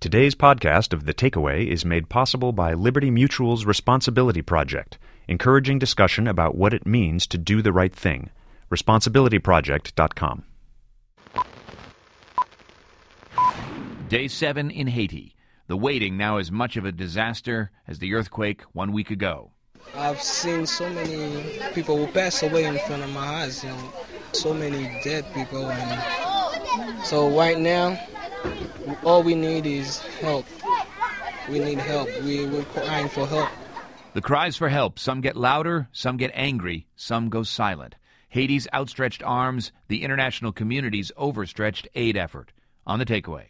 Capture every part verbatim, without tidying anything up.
Today's podcast of The Takeaway is made possible by Liberty Mutual's Responsibility Project, encouraging discussion about what it means to do the right thing. responsibility project dot com. Day seven in Haiti. The waiting now is much of a disaster as the earthquake one week ago. I've seen so many people who pass away in front of my eyes, you know, so many dead people. And so right now, all we need is help. We need help. We, we're crying for help. The cries for help, some get louder, some get angry, some go silent. Haiti's outstretched arms, the international community's overstretched aid effort. On The Takeaway.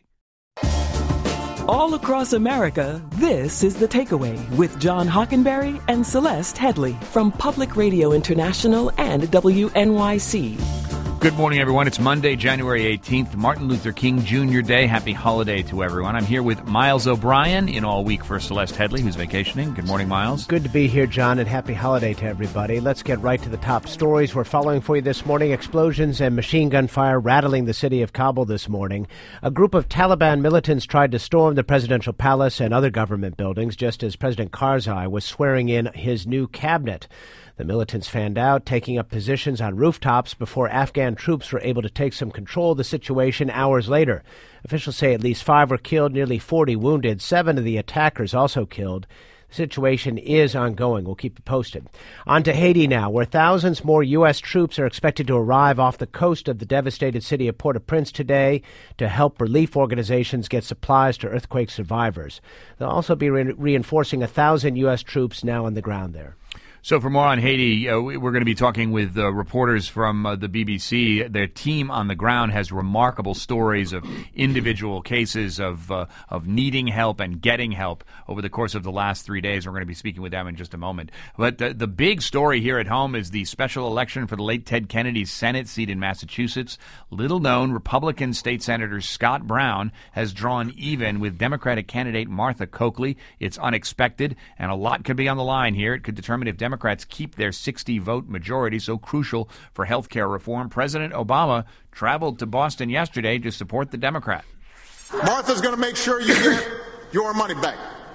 All across America, this is The Takeaway with John Hockenberry and Celeste Headley from Public Radio International and W N Y C. Good morning, everyone. It's Monday, January eighteenth, Martin Luther King Junior Day. Happy holiday to everyone. I'm here with Miles O'Brien in all week for Celeste Headley, who's vacationing. Good morning, Miles. Good to be here, John, and happy holiday to everybody. Let's get right to the top stories we're following for you this morning. Explosions and machine gun fire rattling the city of Kabul this morning. A group of Taliban militants tried to storm the presidential palace and other government buildings just as President Karzai was swearing in his new cabinet. The militants fanned out, taking up positions on rooftops before Afghan troops were able to take some control of the situation hours later. Officials say at least five were killed, nearly forty wounded, seven of the attackers also killed. The situation is ongoing. We'll keep you posted. On to Haiti now, where thousands more U S troops are expected to arrive off the coast of the devastated city of Port-au-Prince today to help relief organizations get supplies to earthquake survivors. They'll also be re- reinforcing one thousand U S troops now on the ground there. So for more on Haiti, uh, we're going to be talking with uh, reporters from uh, the B B C. Their team on the ground has remarkable stories of individual cases of uh, of needing help and getting help over the course of the last three days. We're going to be speaking with them in just a moment. But the, the big story here at home is the special election for the late Ted Kennedy's Senate seat in Massachusetts. Little known, Republican State Senator Scott Brown has drawn even with Democratic candidate Martha Coakley. It's unexpected, and a lot could be on the line here. It could determine if Democrats Democrats keep their sixty-vote majority so crucial for health care reform. President Obama traveled to Boston yesterday to support the Democrat. Martha's going to make sure you get your money back.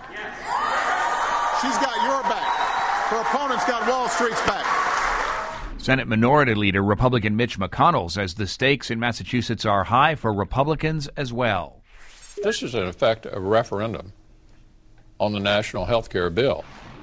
She's got your back. Her opponent's got Wall Street's back. Senate Minority Leader Republican Mitch McConnell says the stakes in Massachusetts are high for Republicans as well. This is, in effect, a referendum on the national health care bill.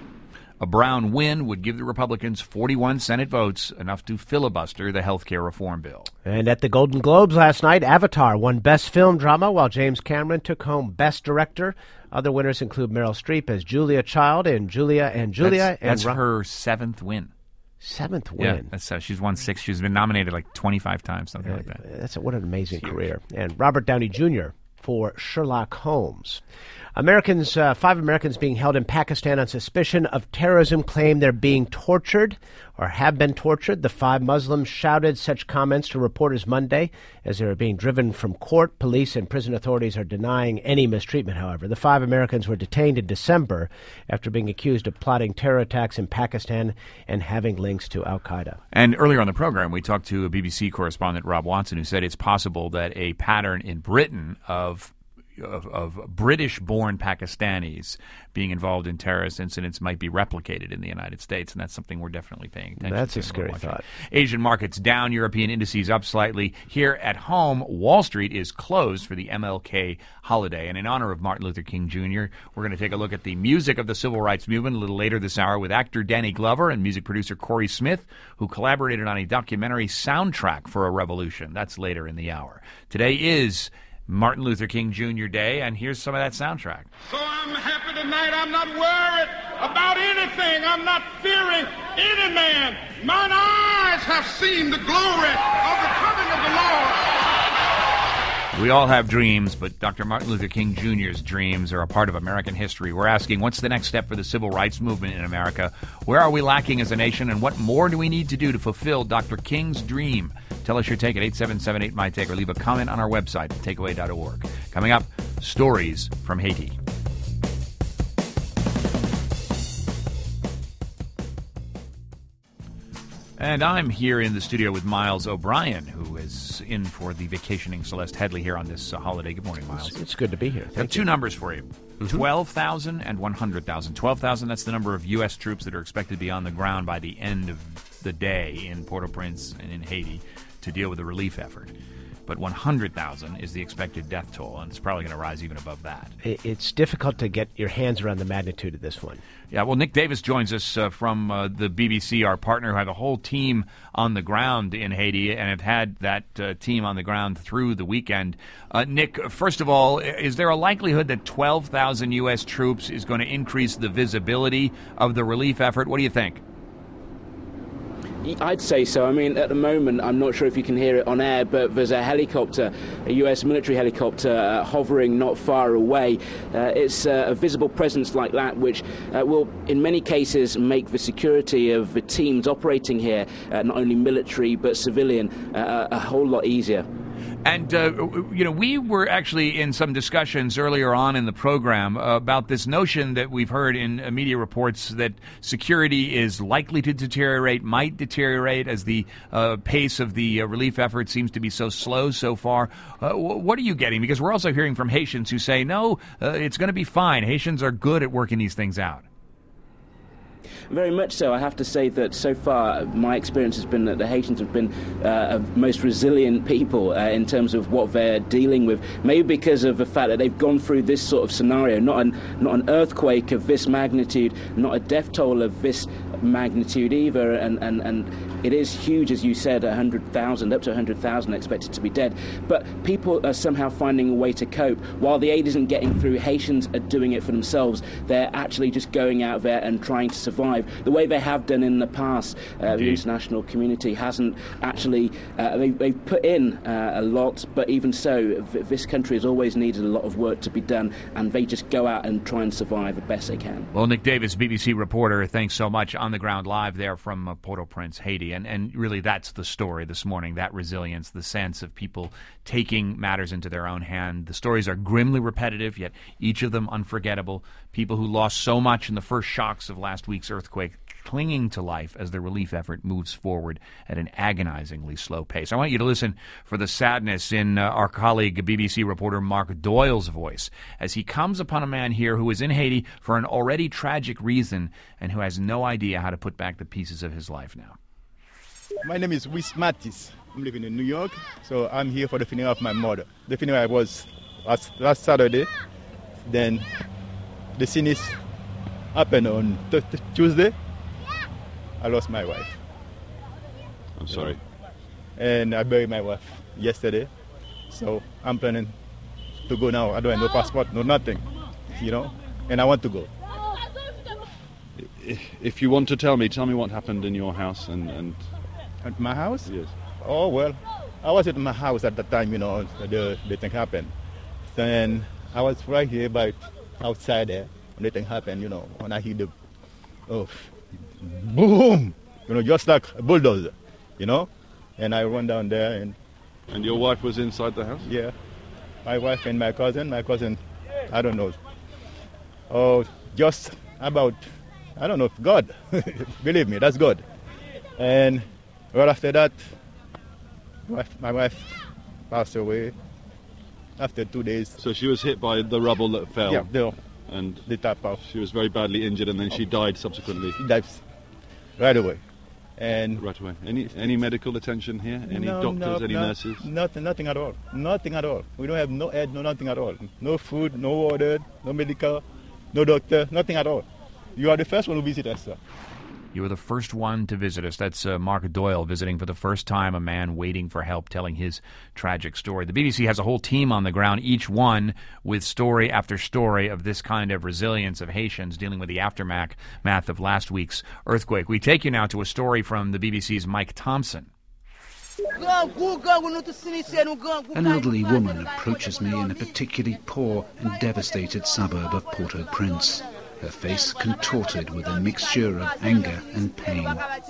A Brown win would give the Republicans forty-one Senate votes, enough to filibuster the health care reform bill. And at the Golden Globes last night, Avatar won Best Film Drama, while James Cameron took home Best Director. Other winners include Meryl Streep as Julia Child in Julia and Julia. That's, and that's Ro- her seventh win. Seventh win. Yeah, that's, uh, she's won six. She's been nominated like twenty-five times, something uh, like that. That's a, what an amazing career. And Robert Downey Junior for Sherlock Holmes. Americans, uh, five Americans being held in Pakistan on suspicion of terrorism claim they're being tortured or have been tortured. The five Muslims shouted such comments to reporters Monday as they were being driven from court. Police and prison authorities are denying any mistreatment, however. The five Americans were detained in December after being accused of plotting terror attacks in Pakistan and having links to al-Qaeda. And earlier on the program, we talked to a B B C correspondent, Rob Watson, who said it's possible that a pattern in Britain of Of, of British-born Pakistanis being involved in terrorist incidents might be replicated in the United States, and that's something we're definitely paying attention that's to. That's a scary thought. Asian markets down, European indices up slightly. Here at home, Wall Street is closed for the M L K holiday, and in honor of Martin Luther King Junior, we're going to take a look at the music of the civil rights movement a little later this hour with actor Danny Glover and music producer Corey Smith, who collaborated on a documentary soundtrack for a revolution. That's later in the hour. Today is Martin Luther King Junior Day, and here's some of that soundtrack. So I'm happy tonight. I'm not worried about anything. I'm not fearing any man. Mine eyes have seen the glory of the coming of the Lord. We all have dreams, but Doctor Martin Luther King Junior's dreams are a part of American history. We're asking, what's the next step for the civil rights movement in America? Where are we lacking as a nation, and what more do we need to do to fulfill Doctor King's dream? Tell us your take at eight seven seven eight, M Y Take, or leave a comment on our website, takeaway dot org. Coming up, stories from Haiti. And I'm here in the studio with Miles O'Brien, who is in for the vacationing Celeste Headley here on this uh, holiday. Good morning, Miles. It's, it's good to be here. Thank two you. numbers for you. Mm-hmm. twelve thousand and one hundred thousand. twelve thousand, that's the number of U S troops that are expected to be on the ground by the end of the day in Port-au-Prince and in Haiti to deal with the relief effort. But one hundred thousand is the expected death toll, and it's probably going to rise even above that. It's difficult to get your hands around the magnitude of this one. Yeah, well, Nick Davis joins us uh, from uh, the B B C, our partner, who had a whole team on the ground in Haiti and have had that uh, team on the ground through the weekend. Uh, Nick, first of all, is there a likelihood that twelve thousand U S troops is going to increase the visibility of the relief effort? What do you think? I'd say so. I mean, at the moment, I'm not sure if you can hear it on air, but there's a helicopter, a U S military helicopter, uh, hovering not far away. Uh, it's uh, a visible presence like that which uh, will, in many cases, make the security of the teams operating here, uh, not only military but civilian, uh, a whole lot easier. And, uh, you know, we were actually in some discussions earlier on in the program uh, about this notion that we've heard in uh, media reports that security is likely to deteriorate, might deteriorate as the uh, pace of the uh, relief effort seems to be so slow so far. Uh, w- what are you getting? Because we're also hearing from Haitians who say, no, uh, it's going to be fine. Haitians are good at working these things out. Very much so. I have to say that so far my experience has been that the Haitians have been uh, most resilient people uh, in terms of what they're dealing with. Maybe because of the fact that they've gone through this sort of scenario, not an, not an earthquake of this magnitude, not a death toll of this magnitude either, and, and, and it is huge, as you said, one hundred thousand, up to one hundred thousand expected to be dead. But people are somehow finding a way to cope. While the aid isn't getting through, Haitians are doing it for themselves. They're actually just going out there and trying to survive the way they have done in the past. Uh, the international community hasn't actually, uh, they, they've put in uh, a lot, but even so, th- this country has always needed a lot of work to be done, and they just go out and try and survive the best they can. Well, Nick Davis, B B C reporter, thanks so much. On the ground live there from uh, Port-au-Prince, Haiti. And, and really that's the story this morning, that resilience, the sense of people taking matters into their own hand. The stories are grimly repetitive, yet each of them unforgettable. People who lost so much in the first shocks of last week's earthquake clinging to life as the relief effort moves forward at an agonizingly slow pace. I want you to listen for the sadness in uh, our colleague, B B C reporter Mark Doyle's voice, as he comes upon a man here who is in Haiti for an already tragic reason and who has no idea how to put back the pieces of his life now. My name is Wis Mattis. I'm living in New York, so I'm here for the funeral of my mother. The funeral was last, last Saturday. Then the scene is happened on t- t- Tuesday. I lost my wife. I'm sorry. And I buried my wife yesterday. So I'm planning to go now. I don't have no passport, no nothing, you know, and I want to go. If you want to tell me, tell me what happened in your house and... and... At my house? Yes. Oh, well, I was at my house at the time, you know, the, the thing happened. Then I was right here, but outside there, when the thing happened, you know, when I hear the, oh, boom, you know, just like a bulldozer, you know, and I run down there and... And your wife was inside the house? Yeah, my wife and my cousin, my cousin, I don't know, oh, just about, I don't know, God, believe me, that's God. And right after that, my wife passed away after two days. So she was hit by the rubble that fell? Yeah, the, and the top off. She was very badly injured, and then she died subsequently? She died right away. And right away. Any any medical attention here? Any no, doctors, no, any no, nurses? Nothing, nothing at all. Nothing at all. We don't have no aid, no nothing at all. No food, no water, no medical, no doctor, nothing at all. You are the first one who visit us, sir. You were the first one to visit us. That's uh, Mark Doyle visiting for the first time, a man waiting for help, telling his tragic story. The B B C has a whole team on the ground, each one with story after story of this kind of resilience of Haitians dealing with the aftermath of last week's earthquake. We take you now to a story from the B B C's Mike Thompson. An elderly woman approaches me in a particularly poor and devastated suburb of Port-au-Prince. Her face contorted with a mixture of anger and pain.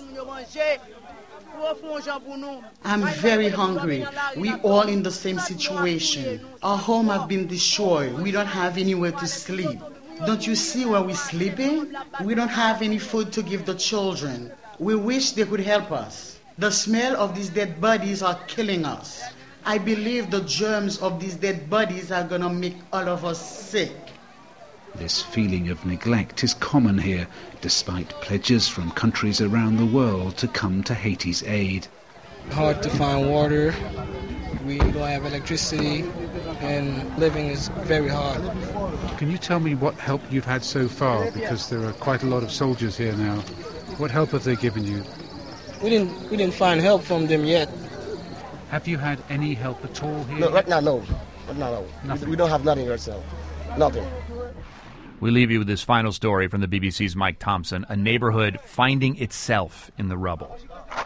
I'm very hungry. We all in the same situation. Our home have been destroyed. We don't have anywhere to sleep. Don't you see where we're sleeping? We don't have any food to give the children. We wish they could help us. The smell of these dead bodies are killing us. I believe the germs of these dead bodies are going to make all of us sick. This feeling of neglect is common here, despite pledges from countries around the world to come to Haiti's aid. Hard to find water, we don't have electricity, and living is very hard. Can you tell me what help you've had so far? Because there are quite a lot of soldiers here now. What help have they given you? We didn't we didn't find help from them yet. Have you had any help at all here? No, right now, no. Right now, no. Nothing. We don't have nothing ourselves. Nothing. We leave you with this final story from the B B C's Mike Thompson, a neighborhood finding itself in the rubble.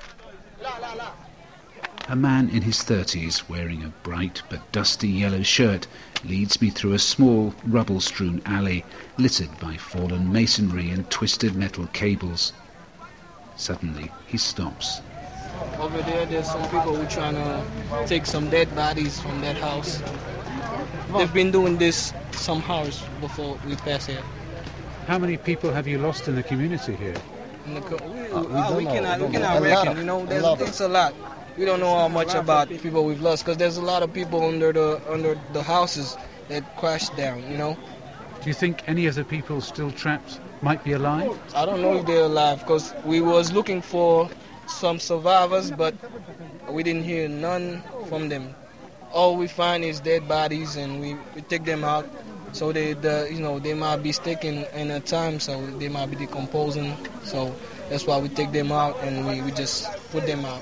A man in his thirties, wearing a bright but dusty yellow shirt, leads me through a small, rubble-strewn alley, littered by fallen masonry and twisted metal cables. Suddenly, he stops. Over there, there's some people who are trying to take some dead bodies from that house. They've been doing this some hours before we pass here. How many people have you lost in the community here? In the co- we, Uh, we uh, we don't cannot, know. we cannot A reckon, lot. you know, A there's, lot. it's a lot. We don't know how much about people we've lost, because there's a lot of people under the under the houses that crashed down, you know. Do you think any of the people still trapped might be alive? I don't know if they're alive, because we was looking for some survivors, but we didn't hear none from them. All we find is dead bodies, and we, we take them out. So they, the, you know, they might be sticking in a time, so they might be decomposing. So that's why we take them out and we, we just put them out.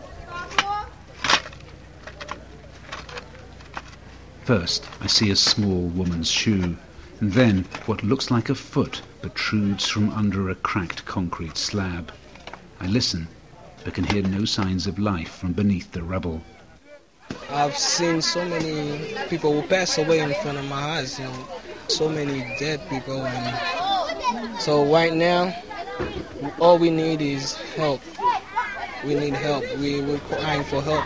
First, I see a small woman's shoe, and then what looks like a foot protrudes from under a cracked concrete slab. I listen, but can hear no signs of life from beneath the rubble. I've seen so many people who pass away in front of my eyes, you know, so many dead people. And so right now, all we need is help. We need help. We, we're crying for help.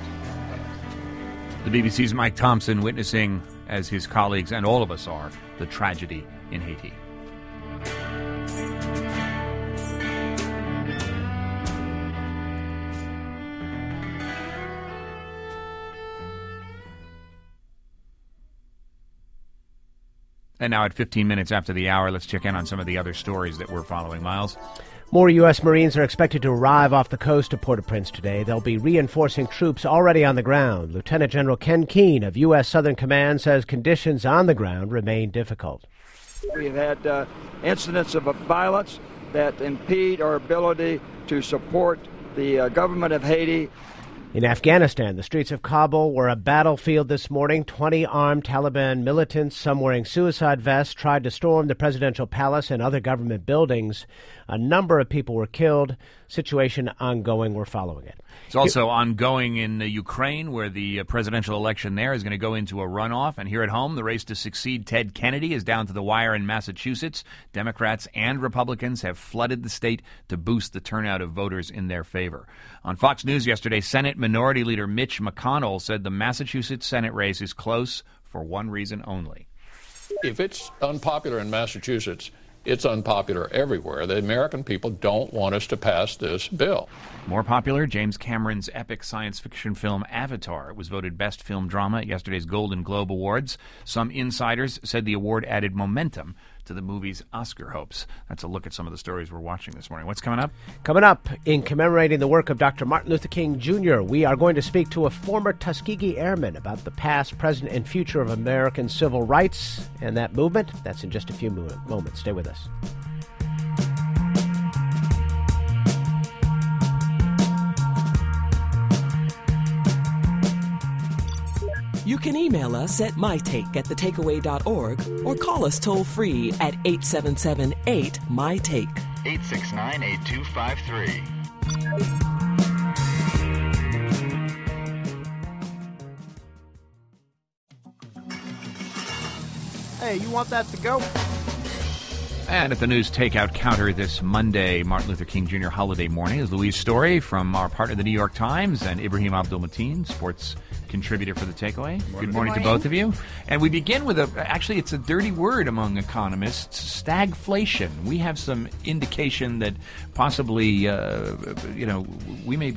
The B B C's Mike Thompson witnessing, as his colleagues and all of us are, the tragedy in Haiti. And now at fifteen minutes after the hour, let's check in on some of the other stories that we're following. Miles? More U S. Marines are expected to arrive off the coast of Port-au-Prince today. They'll be reinforcing troops already on the ground. Lieutenant General Ken Keane of U S. Southern Command says conditions on the ground remain difficult. We've had uh, incidents of violence that impede our ability to support the uh, government of Haiti. In Afghanistan, the streets of Kabul were a battlefield this morning. Twenty armed Taliban militants, some wearing suicide vests, tried to storm the presidential palace and other government buildings. A number of people were killed. Situation ongoing. We're following it. It's also ongoing in uh, Ukraine, where the uh, presidential election there is going to go into a runoff. And here at home, the race to succeed Ted Kennedy is down to the wire in Massachusetts. Democrats and Republicans have flooded the state to boost the turnout of voters in their favor. On Fox News yesterday, Senate Minority Leader Mitch McConnell said the Massachusetts Senate race is close for one reason only. If it's unpopular in Massachusetts, it's unpopular everywhere. The American people don't want us to pass this bill. More popular, James Cameron's epic science fiction film Avatar. It was voted Best Film Drama at yesterday's Golden Globe Awards. Some insiders said the award added momentum to the movie's Oscar hopes. That's a look at some of the stories we're watching this morning. What's coming up? Coming up, in commemorating the work of Doctor Martin Luther King Junior, we are going to speak to a former Tuskegee Airman about the past, present, and future of American civil rights and that movement. That's in just a few moments. Stay with us. You can email us at mytake at the takeaway dot org or call us toll-free at eight seven seven eight, M Y Take. eight six nine, eight two five three. Hey, you want that to go? And at the news takeout counter this Monday, Martin Luther King Junior holiday morning, is Louise Story from our partner, the New York Times, and Ibrahim Abdul-Mateen, sports contributor for the Takeaway. Good morning, Good morning to both of you. And we begin with a, actually, it's a dirty word among economists, stagflation. We have some indication that possibly, uh, you know, we may be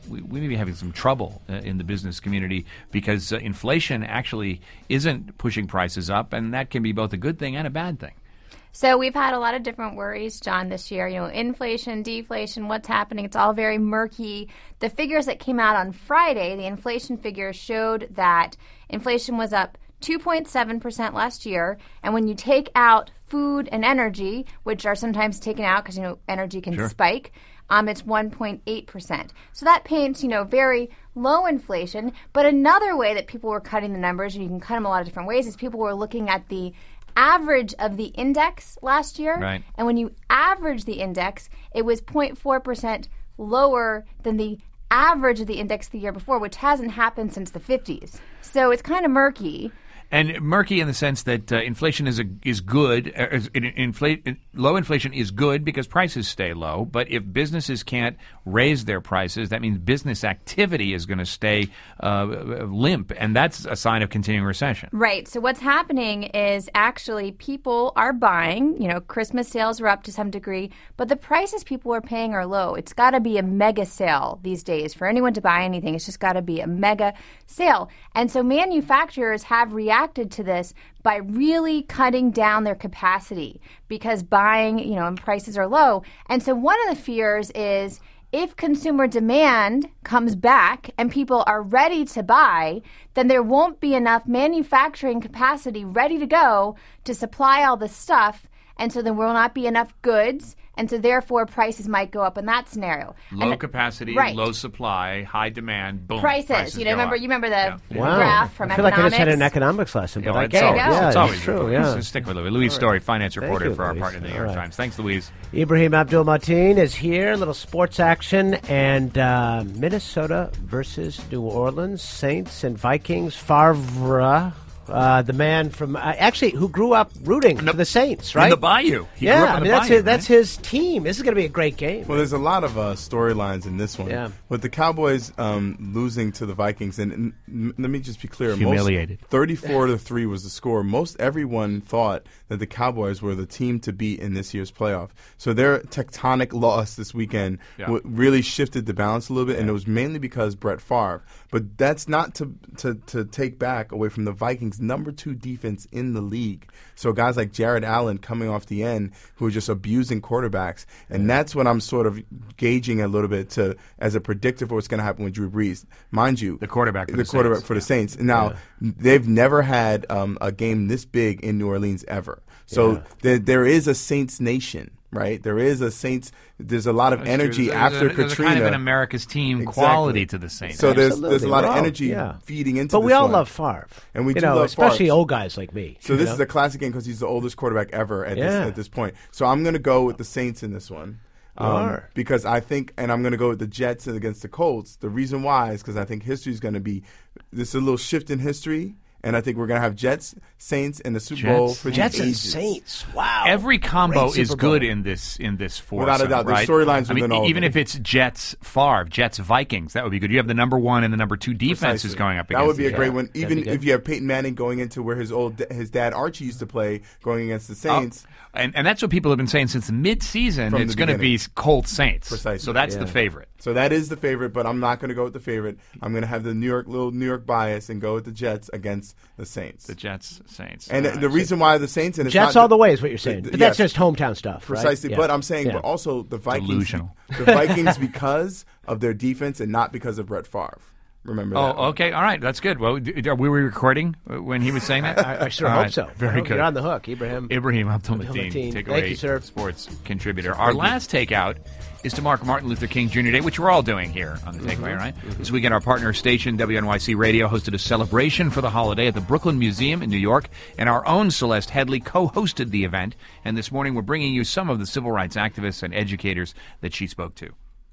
we, we may be having some trouble uh, in the business community because uh, inflation actually isn't pushing prices up, and that can be both a good thing and a bad thing. So we've had a lot of different worries, John, this year. You know, inflation, deflation, what's happening? It's all very murky. The figures that came out on Friday, the inflation figures showed that inflation was up two point seven percent last year. And when you take out food and energy, which are sometimes taken out because, you know, energy can Sure. spike, um, it's one point eight percent. So that paints, you know, very low inflation. But another way that people were cutting the numbers, and you can cut them a lot of different ways, is people were looking at the average of the index last year. Right. And when you average the index, it was zero point four percent lower than the average of the index the year before, which hasn't happened since the fifties. So it's kind of murky. And murky in the sense that uh, inflation is a, is good. Uh, is- in- inflate, low inflation is good because prices stay low. But if businesses can't raise their prices, that means business activity is going to stay uh, limp, and that's a sign of continuing recession. Right. So what's happening is actually people are buying. You know, Christmas sales are up to some degree, but the prices people are paying are low. It's got to be a mega sale these days. For anyone to buy anything, it's just got to be a mega sale. And so manufacturers have reacted to this by really cutting down their capacity because buying, you know, and prices are low. And so one of the fears is if consumer demand comes back and people are ready to buy, then there won't be enough manufacturing capacity ready to go to supply all this stuff. And so there will not be enough goods. And so therefore prices might go up in that scenario. Low And- capacity, right. low supply, high demand, boom. Prices. You know, go remember up. you remember the Yeah. graph from I feel like I economics? just had an economics lesson, but Yeah, I it's get always, it. Yeah, it's always it's true. good. Yeah. So stick with Louis. Louis Story, finance Thank reporter you, for our Louise. partner, the New All York right. Times. Thanks, Louise. Ibrahim Abdul-Mateen is here. A little sports action. And uh, Minnesota versus New Orleans. Saints and Vikings. Favre, uh, the man from, uh, actually, who grew up rooting for the Saints, right? In the Bayou. He yeah, grew up in I the mean, that's, Bayou, his, that's his team. This is going to be a great game. Well, there's a lot of uh, storylines in this one. Yeah. With the Cowboys um, losing to the Vikings, and, and m- let me just be clear. Humiliated. Most, thirty-four to three was the score. Most everyone thought that the Cowboys were the team to beat in this year's playoff. So their tectonic loss this weekend Yeah. w- really shifted the balance a little bit, and it was mainly because Brett Favre. But that's not to, to, to take back away from the Vikings' number two defense in the league. So guys like Jared Allen coming off the end who are just abusing quarterbacks. And that's what I'm sort of gauging a little bit to as a predictor for what's going to happen with Drew Brees. Mind you, The quarterback for the, the quarterback Saints. for the Saints. Now, they've never had um, a game this big in New Orleans ever. So Yeah. there, there is a Saints nation. Right, there is a Saints. There's a lot of That's energy true. There's after a, there's Katrina. a kind of an America's team Exactly. quality to the Saints. So there's Absolutely. there's a lot of Wow. energy Yeah. feeding into. But this we all one. love Favre. and we you do know, love especially Favre. old guys like me. So you this know? is a classic game because he's the oldest quarterback ever at, Yeah. this, at this point. So I'm going to go with the Saints in this one. You are. Because I think, and I'm going to go with the Jets against the Colts. The reason why is because I think history is going to be, this is a little shift in history. And I think we're going to have Jets, Saints in the Super Jets, Bowl for Jets the and ages. Saints. Wow. Every combo Great is Super Bowl. good in this in this foursome. Without a doubt. There's right? storylines I mean, within all of even them. if it's Jets, Favre, Jets, Vikings, that would be good. You have the number one and the number two defenses Precisely. going up That against would be a each great other. one. That'd Even be good. if you have Peyton Manning going into where his old his dad Archie used to play, going against the Oh, Saints. and and that's what people have been saying since mid-season. From It's the going to be beginning. Colts Saints. Precisely. So that's Yeah. the favorite. So that is the favorite, but I'm not going to go with the favorite. I'm going to have the New York little New York bias and go with the Jets against the Saints. The Jets, Saints. And All the, right. the reason why the Saints and it's Jets not, all the way is what you're saying. Th- But that's yes. just hometown stuff, right? Precisely, Yeah. but I'm saying, Yeah. but also the Vikings, Delusional. the Vikings because of their defense and not because of Brett Favre. Remember that. Oh, okay. All right. That's good. Well, d- are we recording when he was saying that? I, I sure All hope right. so. Very good. You're on the hook, Ibrahim. Ibrahim Abdul-Mateen, Abdul-Mateen. take Thank away you, sir. sports contributor. Our last takeout is to mark Martin Luther King Junior Day, which we're all doing here on the Takeaway, right? This weekend, our partner station, W N Y C Radio, hosted a celebration for the holiday at the Brooklyn Museum in New York, and our own Celeste Headley co-hosted the event. And this morning, we're bringing you some of the civil rights activists and educators that she spoke to.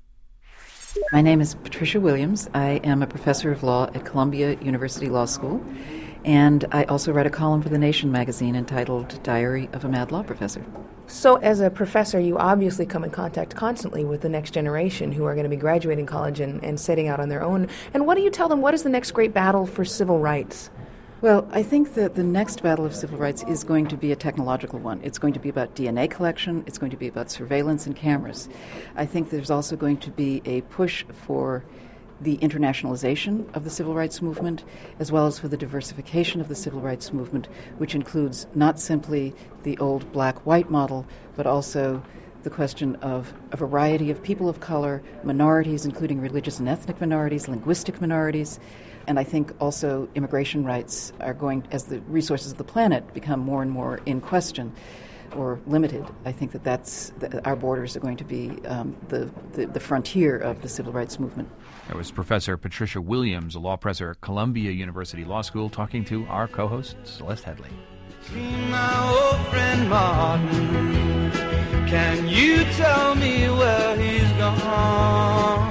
My name is Patricia Williams. I am a professor of law at Columbia University Law School, and I also write a column for The Nation magazine entitled Diary of a Mad Law Professor. So as a professor, you obviously come in contact constantly with the next generation who are going to be graduating college and, and setting out on their own. And what do you tell them? What is the next great battle for civil rights? Well, I think that the next battle of civil rights is going to be a technological one. It's going to be about D N A collection. It's going to be about surveillance and cameras. I think there's also going to be a push for the internationalization of the civil rights movement, as well as for the diversification of the civil rights movement, which includes not simply the old black-white model, but also the question of a variety of people of color, minorities, including religious and ethnic minorities, linguistic minorities, and I think also immigration rights are going, as the resources of the planet become more and more in question or limited. I think that that's that our borders are going to be um, the, the the frontier of the civil rights movement. That was Professor Patricia Williams, a law professor at Columbia University Law School, talking to our co-host Celeste Headley. My old friend Martin, can you tell me where he's gone?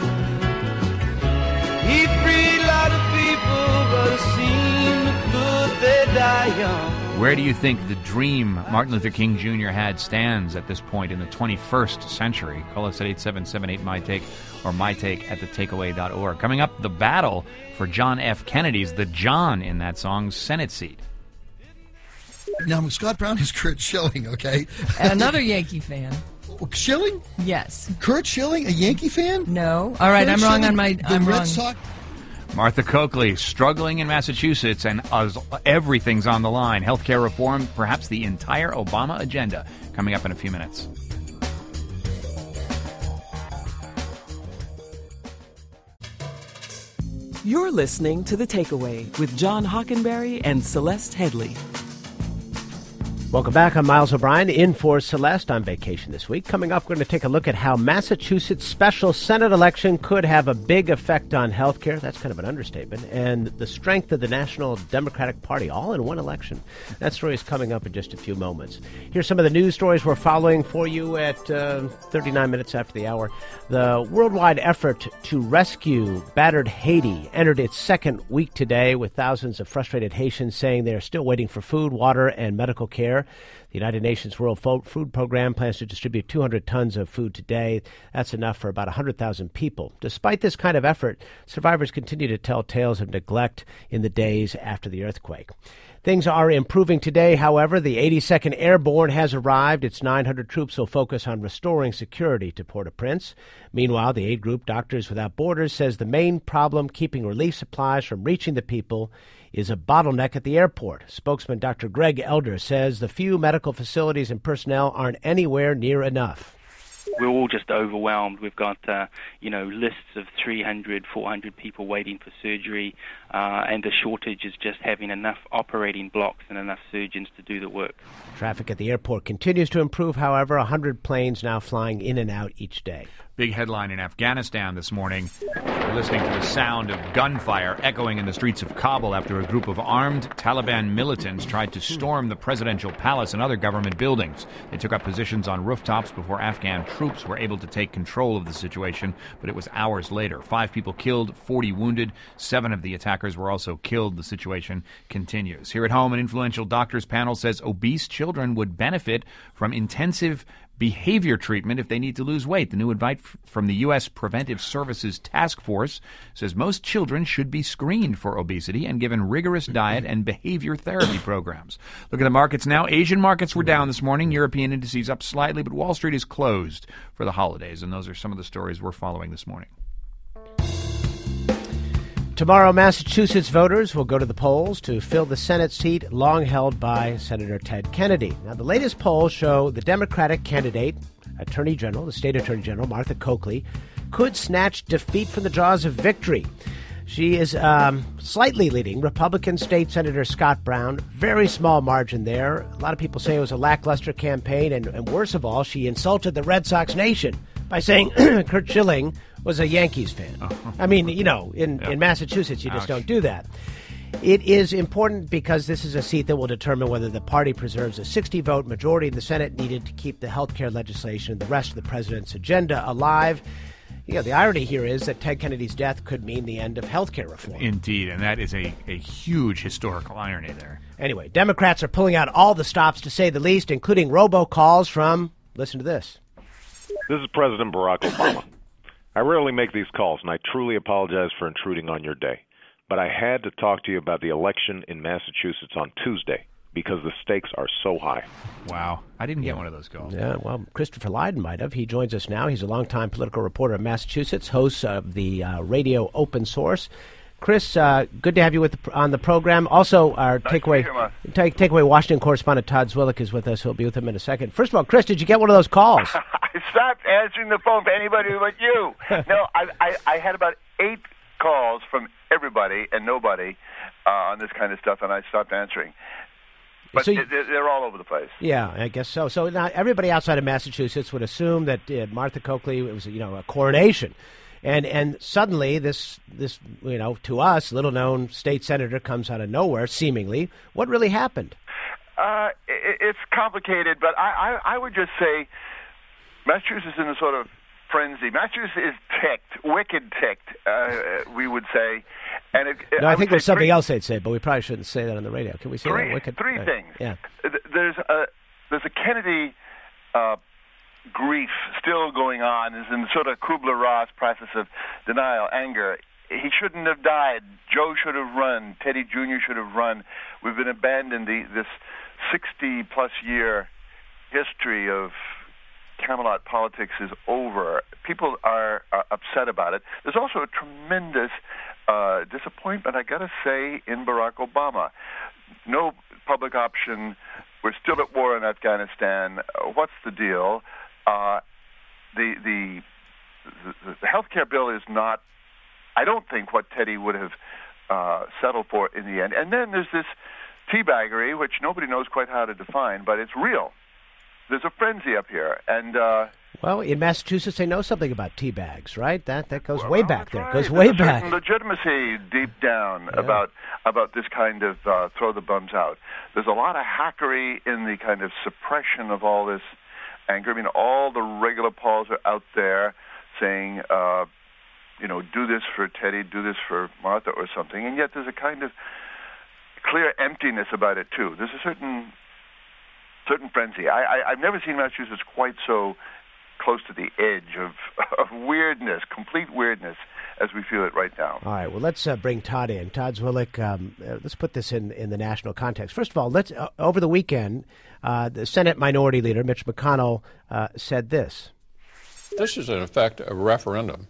He freed a lot of people, but it seemed good they die young. Where do you think the dream Martin Luther King Junior had stands at this point in the twenty-first century? Call us at eight seven seven eight, M Y Take or my take at the takeaway dot org. Coming up, the battle for John F. Kennedy's, the John in that song's Senate seat. Now, Scott Brown is Kurt Schilling, okay? Another Yankee fan. Schilling? Yes. Kurt Schilling, a Yankee fan? No. All right, Kurt I'm wrong Schilling, on my... the I'm Red wrong. Sox. Martha Coakley, struggling in Massachusetts, and uh, everything's on the line. Healthcare reform, perhaps the entire Obama agenda. Coming up in a few minutes. You're listening to The Takeaway with John Hockenberry and Celeste Headley. Welcome back. I'm Miles O'Brien, in for Celeste on vacation this week. Coming up, we're going to take a look at how Massachusetts' special Senate election could have a big effect on health care. That's kind of an understatement. And the strength of the National Democratic Party, all in one election. That story is coming up in just a few moments. Here's some of the news stories we're following for you at uh, thirty-nine minutes after the hour. The worldwide effort to rescue battered Haiti entered its second week today, with thousands of frustrated Haitians saying they are still waiting for food, water, and medical care. The United Nations World Food Program plans to distribute two hundred tons of food today. That's enough for about one hundred thousand people. Despite this kind of effort, survivors continue to tell tales of neglect in the days after the earthquake. Things are improving today, however. The eighty-second Airborne has arrived. Its nine hundred troops will focus on restoring security to Port-au-Prince. Meanwhile, the aid group Doctors Without Borders says the main problem keeping relief supplies from reaching the people is a bottleneck at the airport. Spokesman Doctor Greg Elder says the few medical facilities and personnel aren't anywhere near enough. We're all just overwhelmed. We've got, uh, you know, lists of three hundred, four hundred people waiting for surgery, uh, and the shortage is just having enough operating blocks and enough surgeons to do the work. Traffic at the airport continues to improve, however. one hundred planes now flying in and out each day. Big headline in Afghanistan this morning. We're listening to the sound of gunfire echoing in the streets of Kabul after a group of armed Taliban militants tried to storm the presidential palace and other government buildings. They took up positions on rooftops before Afghan troops were able to take control of the situation, but it was hours later. Five people killed, forty wounded. Seven of the attackers were also killed. The situation continues. Here at home, an influential doctors panel says obese children would benefit from intensive behavior treatment if they need to lose weight. The new advice from the U S Preventive Services Task Force says most children should be screened for obesity and given rigorous diet and behavior therapy programs. Look at the markets now. Asian markets were down this morning. European indices up slightly, but Wall Street is closed for the holidays, and those are some of the stories we're following this morning. Tomorrow, Massachusetts voters will go to the polls to fill the Senate seat long held by Senator Ted Kennedy. Now, the latest polls show the Democratic candidate, Attorney General, the state Attorney General, Martha Coakley, could snatch defeat from the jaws of victory. She is um, slightly leading Republican State Senator Scott Brown. Very small margin there. A lot of people say it was a lackluster campaign, and, and worse of all, she insulted the Red Sox nation by saying Kurt Schilling was a Yankees fan. Oh. I mean, you know, in, yeah. in Massachusetts, you just Ouch. don't do that. It is important because this is a seat that will determine whether the party preserves a sixty-vote majority in the Senate needed to keep the health care legislation and the rest of the president's agenda alive. You know, the irony here is that Ted Kennedy's death could mean the end of health care reform. Indeed, and that is a, a huge historical irony there. Anyway, Democrats are pulling out all the stops, to say the least, including robocalls from, listen to this. This is President Barack Obama. I rarely make these calls, and I truly apologize for intruding on your day. But I had to talk to you about the election in Massachusetts on Tuesday. because the stakes are so high. Wow. I didn't get one of those calls. Yeah, well, Christopher Lydon might have. He joins us now. He's a longtime political reporter in Massachusetts, host of the uh, radio Open Source. Chris, uh, good to have you with the, on the program. Also, our nice takeaway take, takeaway Washington correspondent Todd Zwillich is with us. He'll be with him in a second. First of all, Chris, did you get one of those calls? I stopped answering the phone for anybody but you. No, I, I, I had about eight calls from everybody and nobody uh, on this kind of stuff, and I stopped answering. But So you- they're, they're all over the place. Yeah, I guess so. So now everybody outside of Massachusetts would assume that uh, Martha Coakley, it was, you know, a coronation. And and suddenly this, this you know, to us, little-known state senator comes out of nowhere, seemingly. What really happened? Uh, it, it's complicated, but I, I, I would just say Massachusetts is in a sort of frenzy. Massachusetts is ticked, wicked ticked, uh, we would say. And it, No, I, would think say there's something three, else they'd say, but we probably shouldn't say that on the radio. Can we say three, that? Wicked? Three uh, things. Yeah. There's a there's a Kennedy uh, grief still going on. Is in sort of Kubler-Ross process of denial, anger. He shouldn't have died. Joe should have run. Teddy Junior should have run. We've been abandoned. The, this sixty-plus year history of Camelot politics is over. People are, are upset about it. There's also a tremendous uh, disappointment, I got to say, in Barack Obama. No public option. We're still at war in Afghanistan. Uh, what's the deal? Uh, the, the the the health care bill is not, I don't think, what Teddy would have uh, settled for in the end. And then there's this teabaggery, which nobody knows quite how to define, but it's real. There's a frenzy up here, and uh, Well, in Massachusetts, they know something about tea bags, right? That that goes way back there. right. Goes There's way a back. certain legitimacy deep down Yeah. about about this kind of uh, throw the bums out. There's a lot of hackery in the kind of suppression of all this anger. I mean, all the regular Pauls are out there saying, uh, you know, do this for Teddy, do this for Martha or something, and yet there's a kind of clear emptiness about it too. There's a certain certain frenzy. I, I, I've never seen Massachusetts quite so close to the edge of, of weirdness, complete weirdness, as we feel it right now. All right, well, let's uh, bring Todd in. Todd Zwillich, um, uh, let's put this in, in the national context. First of all, let's uh, over the weekend, uh, the Senate Minority Leader, Mitch McConnell, uh, said this. This is, in effect, a referendum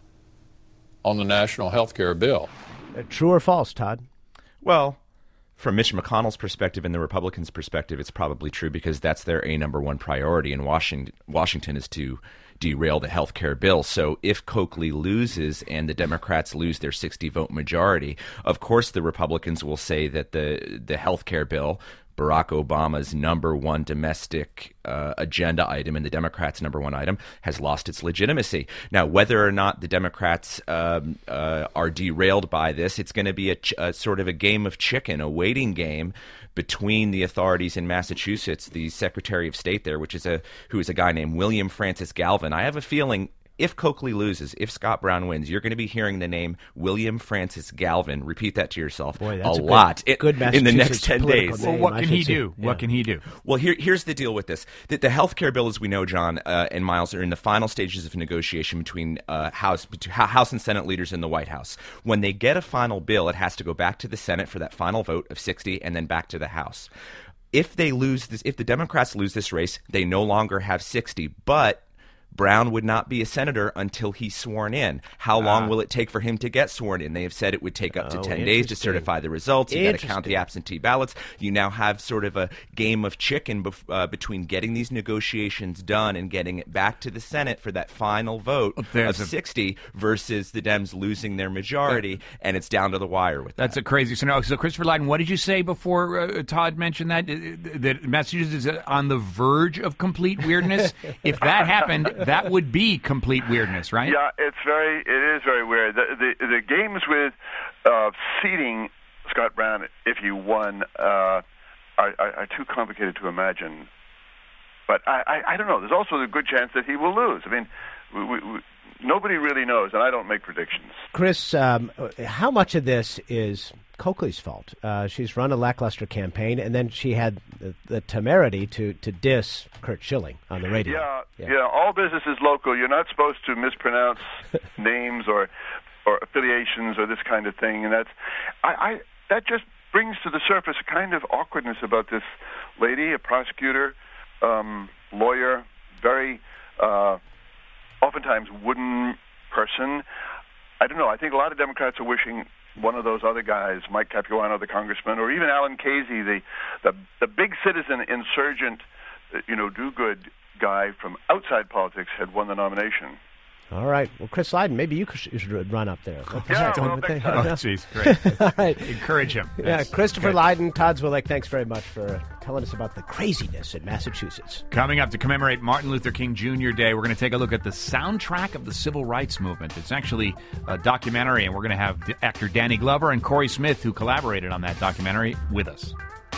on the national health care bill. Uh, true or false, Todd? Well, from Mitch McConnell's perspective and the Republicans' perspective, it's probably true because that's their a number one priority in Washington. Washington is to derail the health care bill. So if Coakley loses and the Democrats lose their sixty-vote majority, of course the Republicans will say that the the health care bill, Barack Obama's number one domestic uh, agenda item and the Democrats' number one item, has lost its legitimacy. Now, whether or not the Democrats um, uh, are derailed by this, it's going to be a, ch- a sort of a game of chicken, a waiting game between the authorities in Massachusetts, the Secretary of State there, which is a who is a guy named William Francis Galvin. I have a feeling if Coakley loses, if Scott Brown wins, you're going to be hearing the name William Francis Galvin. Repeat that to yourself Boy, a, that's a good- lot good in, in the next Massachusetts ten political days. name, Well, what I can should he say. do? Yeah. What can he do? Well, here, here's the deal with this. The, the health care bill, as we know, John uh, and Miles, are in the final stages of negotiation between uh, House, between House and Senate leaders in the White House. When they get a final bill, it has to go back to the Senate for that final vote of sixty and then back to the House. If they lose this, if the Democrats lose this race, they no longer have sixty, but Brown would not be a senator until he's sworn in. How long Ah. will it take for him to get sworn in? They have said it would take up to Oh, ten days to interesting. certify the results. You got to count Interesting. the absentee ballots. You now have sort of a game of chicken bef- uh, between getting these negotiations done and getting it back to the Senate for that final vote There's of a- sixty versus the Dems losing their majority, and it's down to the wire with That's that. a crazy scenario. So, Christopher Lydon, what did you say before uh, Todd mentioned that? Uh, That Massachusetts is on the verge of complete weirdness? If that happened, that would be complete weirdness, right? Yeah, it's very, it is very weird. The the, the games with uh, seating Scott Brown, if he won, uh, are, are, are too complicated to imagine. But I, I, I don't know. There's also a good chance that he will lose. I mean, we, we, we, nobody really knows, and I don't make predictions. Chris, um, how much of this is Coakley's fault? Uh, she's run a lackluster campaign, and then she had the, the temerity to, to diss Kurt Schilling on the radio. Yeah, yeah, all business is local. You're not supposed to mispronounce names or or affiliations or this kind of thing, and that's I, I that just brings to the surface a kind of awkwardness about this lady, a prosecutor, um, lawyer, very uh, oftentimes wooden person. I don't know. I think a lot of Democrats are wishing one of those other guys, Mike Capuano, the congressman, or even Alan Casey, the the, the big citizen insurgent, you know, do-good guy from outside politics, had won the nomination. All right. Well, Chris Lydon, maybe you should run up there. Yeah, well, next time. Oh, jeez, great. All right. Encourage him. Yeah, That's Christopher good. Lydon, Todd Zwillick, thanks very much for telling us about the craziness in Massachusetts. Coming up to commemorate Martin Luther King Junior Day, we're going to take a look at the soundtrack of the Civil Rights Movement. It's actually a documentary, and we're going to have actor Danny Glover and Corey Smith, who collaborated on that documentary, with us.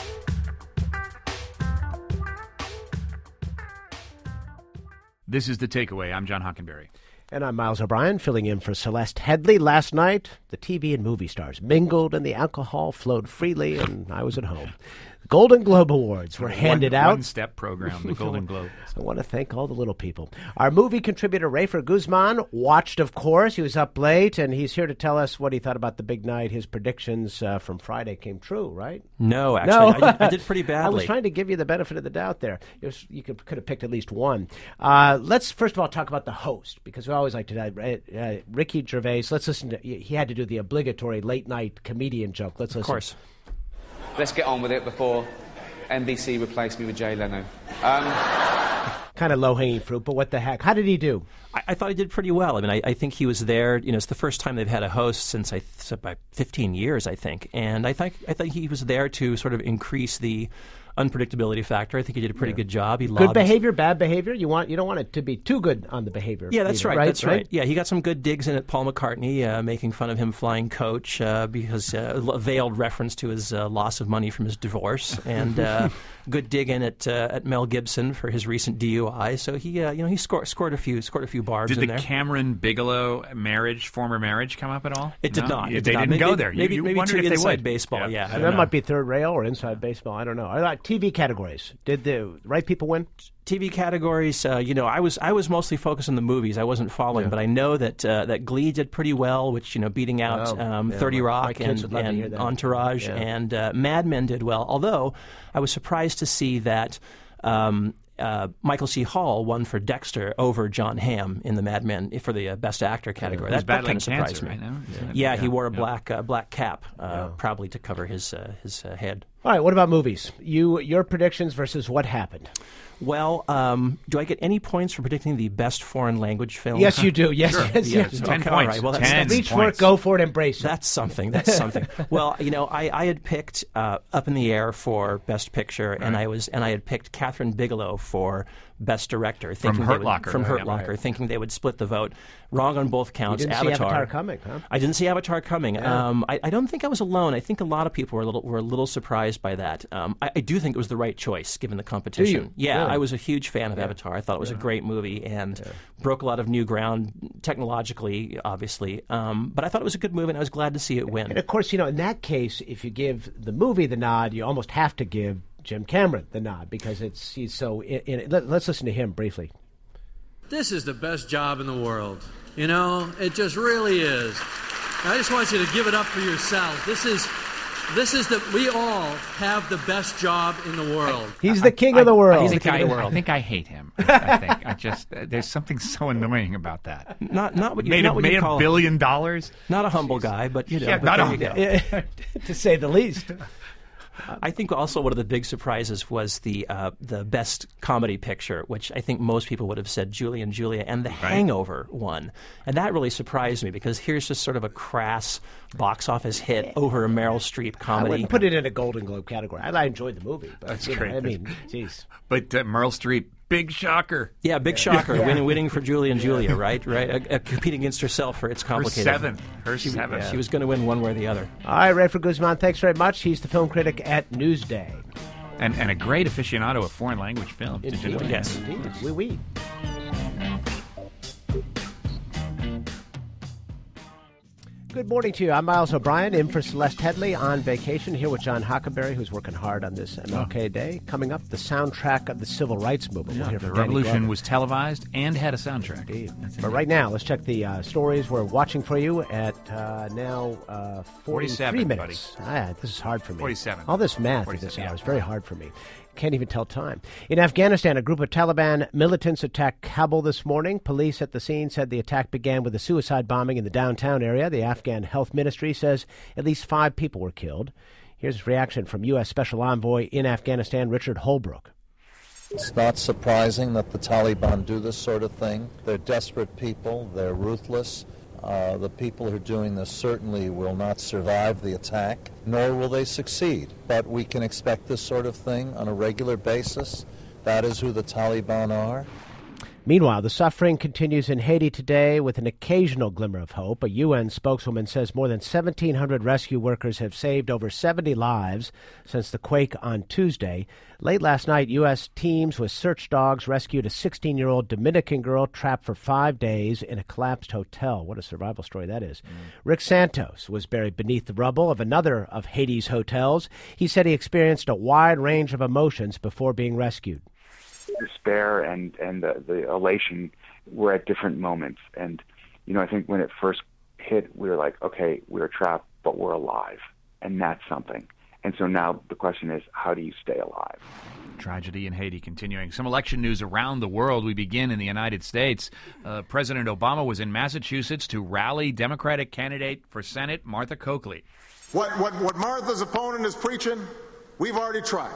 This is The Takeaway. I'm John Hockenberry. And I'm Miles O'Brien, filling in for Celeste Headley. Last night, the T V and movie stars mingled, and the alcohol flowed freely, and I was at home. The Golden Globe Awards were handed one, out. One-step program, the Golden Globe. I want to thank all the little people. Our movie contributor, Rafer Guzman, watched, of course. He was up late, and he's here to tell us what he thought about the big night. His predictions uh, from Friday came true, right? No, actually, no. I, did, I did pretty badly. I was trying to give you the benefit of the doubt there. It was, you could, could have picked at least one. Uh, let's first of all talk about the host, because we always like to uh, uh, Ricky Gervais. Let's listen to. He had to do the obligatory late night comedian joke. Let's listen. Of course. Let's get on with it before N B C replaced me with Jay Leno. Um, kind of low-hanging fruit, but what the heck? How did he do? I, I thought he did pretty well. I mean, I, I think he was there. You know, it's the first time they've had a host since I th- about fifteen years, I think. And I think I think he was there to sort of increase the unpredictability factor. I think he did a pretty yeah. good job. He good lobbed... behavior, bad behavior. You want you don't want it to be too good on the behavior. Yeah, that's either, right, right. That's right? right. Yeah, he got some good digs in at Paul McCartney, uh, making fun of him flying coach uh, because uh, a veiled reference to his uh, loss of money from his divorce, and uh, good dig in at uh, at Mel Gibson for his recent D U I. So he, uh, you know, he scored scored a few scored a few barbs Did in the there. Cameron Bigelow marriage, former marriage, come up at all? It did no? not. It It they did not. didn't Maybe, go there. Maybe, you, you maybe wondered too if they inside would. baseball. Yeah, yeah I so don't that know. might be third rail or inside baseball. I don't know. I thought T V categories. Did the right people win? T V categories, uh, you know, I was I was mostly focused on the movies. I wasn't following, Yeah. but I know that uh, that Glee did pretty well, which, you know, beating out Oh, um, yeah, thirty my- my Rock kids and, would love to hear and that. Entourage, Yeah. and uh, Mad Men did well. Although I was surprised to see that um, uh, Michael C. Hall won for Dexter over John Hamm in the Mad Men for the uh, Best Actor category. He's that that battling kind of surprised cancer me. right now. Yeah, Yeah. he wore a Yeah. black uh, black cap, uh, probably to cover his uh, his uh, head. All right. What about movies? You your predictions versus what happened? Well, um, do I get any points for predicting the best foreign language film? Yes, you do. Yes, Sure. yes, Yeah, yes. okay, Ten all points. right. Well, that's, Ten that's, Reach for it, go for it, embrace it. that's something. That's something. Well, you know, I, I had picked uh, Up in the Air for Best Picture, and I was and I had picked Catherine Bigelow for Best Director, thinking Hurt they would, Locker, from right, Hurt yeah. Locker, thinking they would split the vote. Wrong on both You counts. didn't see Avatar coming, huh? I didn't see Avatar coming. Yeah. Um, I, I don't think I was alone. I think a lot of people were a little were a little surprised by that. Um, I, I do think it was the right choice given the competition. you? Yeah, Really? I was a huge fan of Yeah. Avatar. I thought it was Yeah. a great movie and broke a lot of new ground technologically, obviously. Um, but I thought it was a good movie, and I was glad to see it win. And of course, you know, in that case, if you give the movie the nod, you almost have to give Jim Cameron the nod because it's he's so. In, in, let, let's listen to him briefly. This is the best job in the world. You know, it just really is. I just want you to give it up for yourself. This is, this is the, we all have the best job in the world. He's the king of the world. I think I, I think I hate him. I think I just there's something so annoying about that. Not not what you made not a, what made you a call billion dollars. Not a humble guy, but you know. Yeah, but not there a- you go. to say the least. I think also one of the big surprises was the uh, the best comedy picture, which I think most people would have said Julie and Julia, and The Hangover won. And that really surprised me because here's just sort of a crass box office hit over a Meryl Streep I comedy. wouldn't put it in a Golden Globe category. I, I enjoyed the movie. But, That's you know, great. I mean, geez. But uh, Meryl Streep, big shocker. Yeah, big shocker. Yeah. Winning, winning for Julie and Julia, right? Right. Uh, uh, competing against herself for it's complicated. Her seventh. Her she, seventh. She was going to win one way or the other. All right, Rafer Guzman, thanks very much. He's the film critic at Newsday. And, and a great aficionado of foreign language films. Indeed. Yes. Indeed. Oui, oui. Good morning to you. I'm Miles O'Brien, in for Celeste Headley on vacation, here with John Hockenberry, who's working hard on this M L K oh. Day. Coming up, the soundtrack of the Civil Rights Movement. Yeah, we'll hear the from Danny revolution Glover. was televised and had a soundtrack. Indeed. But right now, let's check the uh, stories we're watching for you at uh, now uh, forty-three minutes. Ah, this is hard for me. forty-seven. All this math at this hour is very hard for me. Can't even tell time. In Afghanistan, a group of Taliban militants attacked Kabul this morning. Police at the scene said the attack began with a suicide bombing in the downtown area. The Afghan Health Ministry says at least five people were killed. Here's a reaction from U S Special Envoy in Afghanistan, Richard Holbrooke. It's not surprising that the Taliban do this sort of thing. They're desperate people. They're ruthless. Uh, the people who are doing this certainly will not survive the attack, nor will they succeed. But we can expect this sort of thing on a regular basis. That is who the Taliban are. Meanwhile, the suffering continues in Haiti today with an occasional glimmer of hope. A U N spokeswoman says more than seventeen hundred rescue workers have saved over seventy lives since the quake on Tuesday. Late last night, U S teams with search dogs rescued a sixteen-year-old Dominican girl trapped for five days in a collapsed hotel. What a survival story that is. Mm. Rick Santos was buried beneath the rubble of another of Haiti's hotels. He said he experienced a wide range of emotions before being rescued. Despair and, and the, the elation were at different moments. And, you know, I think when it first hit, we were like, okay, we're trapped, but we're alive. And that's something. And so now the question is, how do you stay alive? Tragedy in Haiti continuing. Some election news around the world. We begin in the United States. Uh, President Obama was in Massachusetts to rally Democratic candidate for Senate, Martha Coakley. What, what, what Martha's opponent is preaching, we've already tried,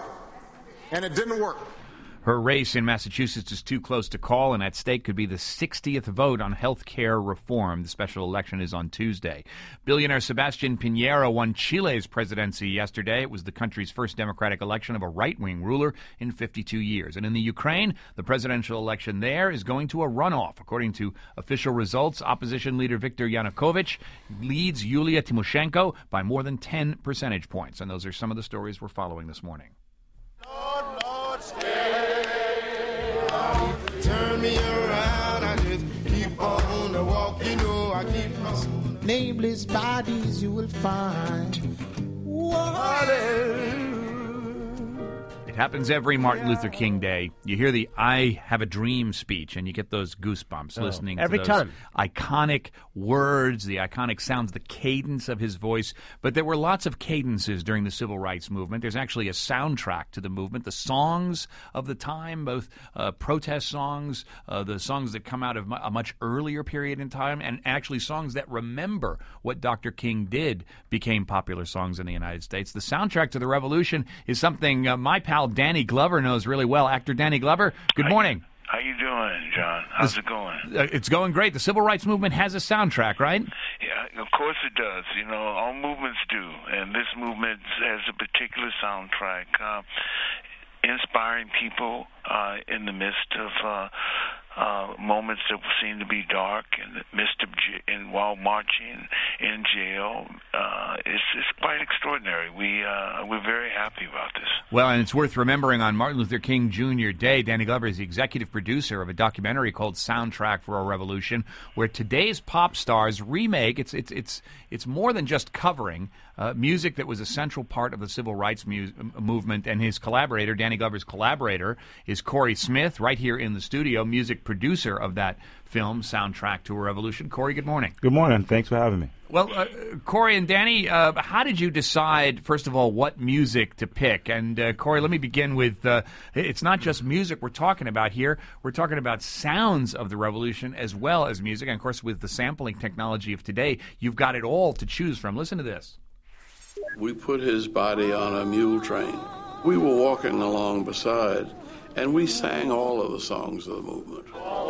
and it didn't work. Her race in Massachusetts is too close to call, and at stake could be the sixtieth vote on health care reform. The special election is on Tuesday. Billionaire Sebastian Piñera won Chile's presidency yesterday. It was the country's first democratic election of a right-wing ruler in fifty-two years. And in the Ukraine, the presidential election there is going to a runoff. According to official results, opposition leader Viktor Yanukovych leads Yulia Tymoshenko by more than ten percentage points. And those are some of the stories we're following this morning. Lord, Lord, turn me around, I just keep on the walk, you know, I keep on. Nameless bodies you will find. Hallelujah. It happens every Martin Luther King Day. You hear the I Have a Dream speech, and you get those goosebumps oh, listening every to those time. iconic words, the iconic sounds, the cadence of his voice. But there were lots of cadences during the Civil Rights Movement. There's actually a soundtrack to the movement. The songs of the time, both uh, protest songs, uh, the songs that come out of a much earlier period in time, and actually songs that remember what Doctor King did became popular songs in the United States. The soundtrack to the revolution is something uh, my pal Danny Glover knows really well. Actor Danny Glover, good morning. How you doing, John? How's it going? Uh, it's going great. The Civil Rights Movement has a soundtrack, right? Yeah, of course it does. You know, all movements do. And this movement has a particular soundtrack, uh, inspiring people uh, in the midst of uh, uh, moments that seem to be dark, in the midst of j- and while marching in jail. Uh, it's, it's quite extraordinary. We, uh, we're very happy about this. Well, and it's worth remembering on Martin Luther King Junior Day, Danny Glover is the executive producer of a documentary called Soundtrack for a Revolution, where today's pop stars remake, it's it's it's it's more than just covering uh, music that was a central part of the civil rights mu- movement, and his collaborator, Danny Glover's collaborator, is Corey Smith, right here in the studio, music producer of that film, Soundtrack to a Revolution. Corey, good morning. Good morning. Thanks for having me. Well, uh, Corey and Danny, uh, how did you decide, first of all, what music to pick? And, uh, Corey, let me begin with, uh, it's not just music we're talking about here. We're talking about sounds of the revolution as well as music. And, of course, with the sampling technology of today, you've got it all to choose from. Listen to this. We put his body on a mule train. We were walking along beside, and we sang all of the songs of the movement.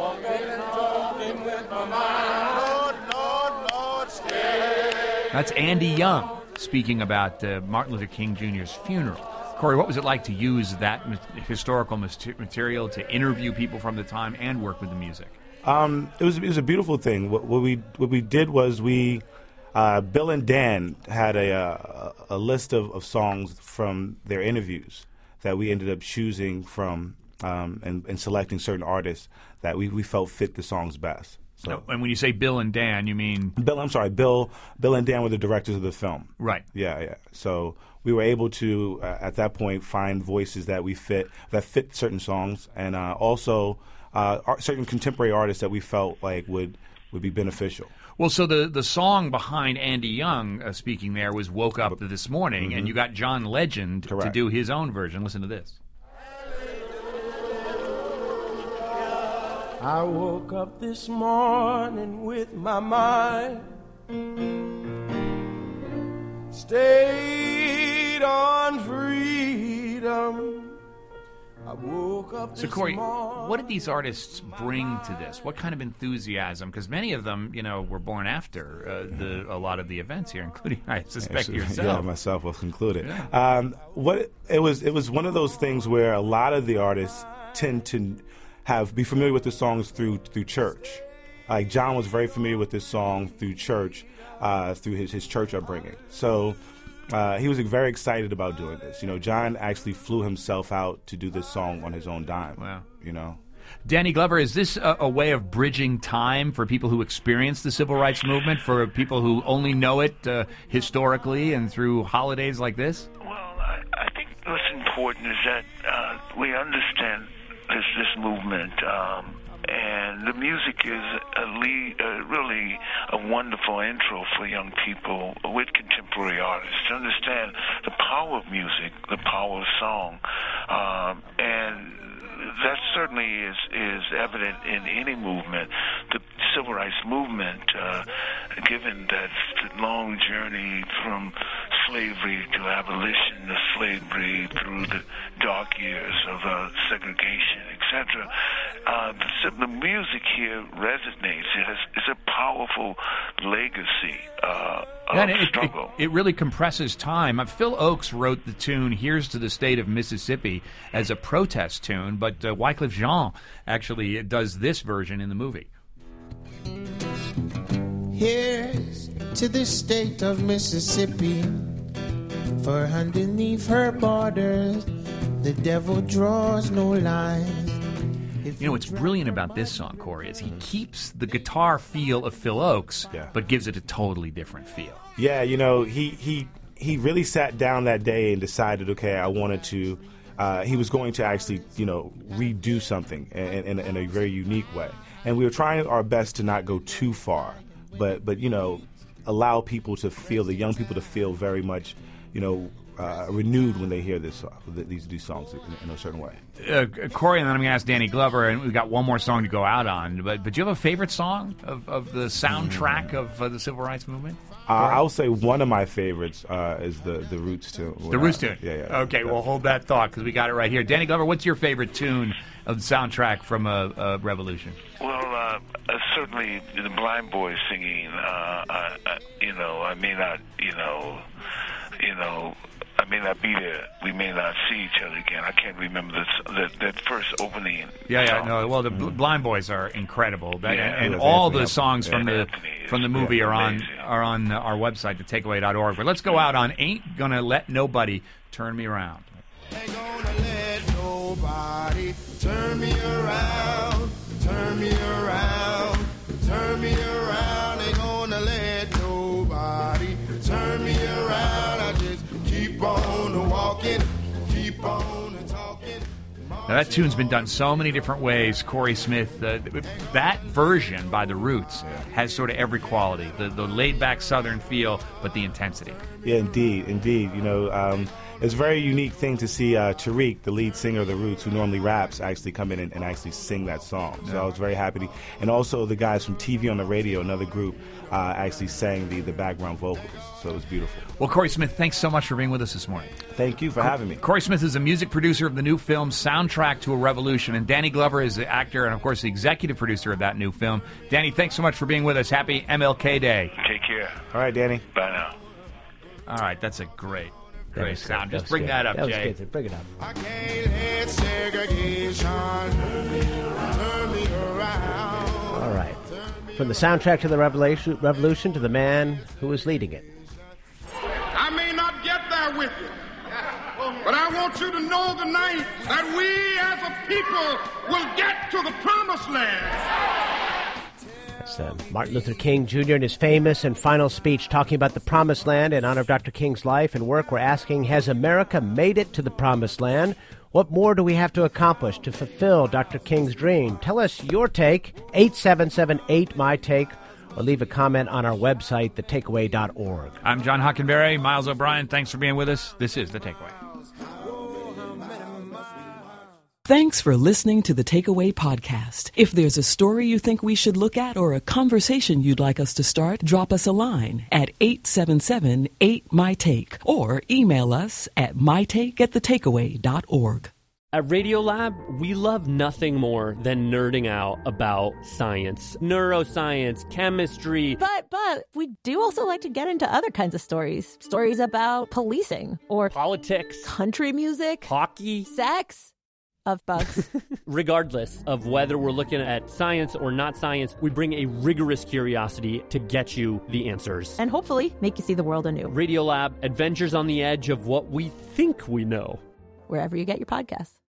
That's Andy Young speaking about uh, Martin Luther King Junior's funeral. Corey, what was it like to use that ma- historical material to interview people from the time and work with the music? Um, it was it was a beautiful thing. What, what we what we did was we, uh, Bill and Dan had a a, a list of, of songs from their interviews that we ended up choosing from um, and, and selecting certain artists that we, we felt fit the songs best. So, no, and when you say Bill and Dan, you mean Bill? I'm sorry, Bill. Bill and Dan were the directors of the film. Right. Yeah, yeah. So we were able to, uh, at that point, find voices that we fit that fit certain songs, and uh, also uh, art, certain contemporary artists that we felt like would would be beneficial. Well, so the, the song behind Andy Young uh, speaking there was Woke Up This Morning, Mm-hmm. and you got John Legend Correct. to do his own version. Listen to this. I woke up this morning with my mind stayed on freedom. I woke up So, this Corey, morning. what did these artists bring to this? What kind of enthusiasm? Because many of them, you know, were born after uh, the a lot of the events here, including, I suspect, Actually, yourself. Yeah, myself was included. Yeah. Um, what it was, it was one of those things where a lot of the artists tend to have be familiar with the songs through through church. Like John was very familiar with this song through church, uh, through his his church upbringing. So uh, he was very excited about doing this. You know, John actually flew himself out to do this song on his own dime. Wow. You know. Danny Glover, is this a, a way of bridging time for people who experience the civil rights movement, for people who only know it uh, historically and through holidays like this? Well, I, I think what's important is that uh, we understand this this movement, um, and the music is a lead, uh, really a wonderful intro for young people with contemporary artists to understand the power of music, the power of song, um, and that certainly is is evident in any movement. The civil rights movement, uh, given that long journey from slavery to abolition to slavery through the dark years of uh, segregation, et cetera, uh, the, the music here resonates. It has, it's a powerful legacy uh, of Yeah, and it, struggle. It, it really compresses time. Uh, Phil Oakes wrote the tune "Here's to the State of Mississippi" as a protest tune, but uh, Wyclef Jean actually does this version in the movie. Here's to the state of Mississippi, for underneath her borders the devil draws no lines. You know, what's brilliant about this song, Corey, is he keeps the guitar feel of Phil Oakes, Yeah. but gives it a totally different feel. Yeah, you know, he he he really sat down that day and decided, okay, I wanted to. Uh, he was going to actually, you know, redo something in, in, in a very unique way, and we were trying our best to not go too far, but but you know, allow people to feel, the young people to feel very much, you know, uh, renewed when they hear this song, these these songs in, in a certain way. Uh, Corey, and then I'm going to ask Danny Glover, and we've got one more song to go out on. But but do you have a favorite song of, of the soundtrack of uh, the civil rights movement? Uh, I would say one of my favorites uh, is the the Roots tune. The Roots tune. Yeah, yeah. Okay, well, hold that thought because we got it right here. Danny Glover, what's your favorite tune of the soundtrack from a, a Revolution? Well, uh, uh, certainly the Blind Boys singing. Uh, uh, uh, you know, I may not, you know, you know, I may not be there. We may not see each other again. I can't remember this, that that first opening. Yeah, yeah, song. no. Well, the Bl- Blind Boys are incredible, that, Yeah, and it was all Anthony the songs from Anthony the is- from the movie yeah, are on amazing. are on uh, our website, the takeaway dot org. But let's go out on "Ain't Gonna Let Nobody Turn Me Around." Ain't gonna let nobody turn me around, turn me around, turn me around. Ain't gonna let nobody turn me around. I just keep on walking, keep on talking. Now, that tune's been done so many different ways. Corey Smith, uh, that version by The Roots has sort of every quality. The, the laid-back Southern feel, but the intensity. Yeah, indeed, indeed. You know, um, it's a very unique thing to see uh, Tariq, the lead singer of The Roots, who normally raps, actually come in and, and actually sing that song. So Yeah. I was very happy. To, and also the guys from T V on the Radio, another group, uh, actually sang the, the background vocals. So it was beautiful. Well, Corey Smith, thanks so much for being with us this morning. Thank you for having me. Corey Smith is a music producer of the new film Soundtrack to a Revolution, and Danny Glover is the actor and, of course, the executive producer of that new film. Danny, thanks so much for being with us. Happy M L K Day. Take care. All right, Danny. Bye now. All right, that's a great, That great was good. sound. That Just was bring good. that up, that was Jay. good. Bring it up. I can't let segregation turn me around. All right. From the soundtrack to the revolution, revolution to the man who is leading it. I may not get there with you, but I want you to know tonight that we as a people will get to the promised land. It's uh, Martin Luther King Junior in his famous and final speech talking about the Promised Land in honor of Doctor King's life and work. We're asking, has America made it to the Promised Land? What more do we have to accomplish to fulfill Doctor King's dream? Tell us your take, eight seven seven eight, M Y Take, or leave a comment on our website, the takeaway dot org. I'm John Hockenberry. Miles O'Brien, thanks for being with us. This is The Takeaway. Thanks for listening to the Takeaway Podcast. If there's a story you think we should look at or a conversation you'd like us to start, drop us a line at eight seven seven eight, M Y Take or email us at my take at the takeaway dot org. At Radiolab, we love nothing more than nerding out about science, neuroscience, chemistry. But, but, we do also like to get into other kinds of stories. Stories about policing or politics, country music, hockey, sex. Of bugs. Regardless of whether we're looking at science or not science, we bring a rigorous curiosity to get you the answers. And hopefully make you see the world anew. Radiolab, adventures on the edge of what we think we know. Wherever you get your podcasts.